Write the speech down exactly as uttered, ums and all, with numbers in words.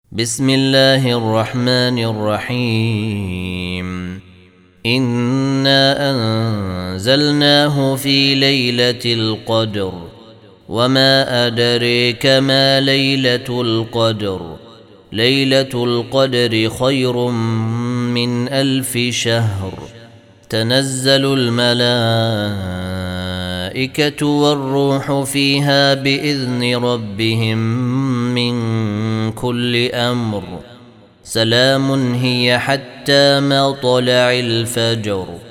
بسم الله الرحمن الرحيم. إنا أنزلناه في ليلة القدر وما أدريك ما ليلة القدر ليلة القدر خير من ألف شهر. تنزل الملائكة والروح فيها بإذن ربهم من كل أمر. سلام هي حتى مطلع الفجر.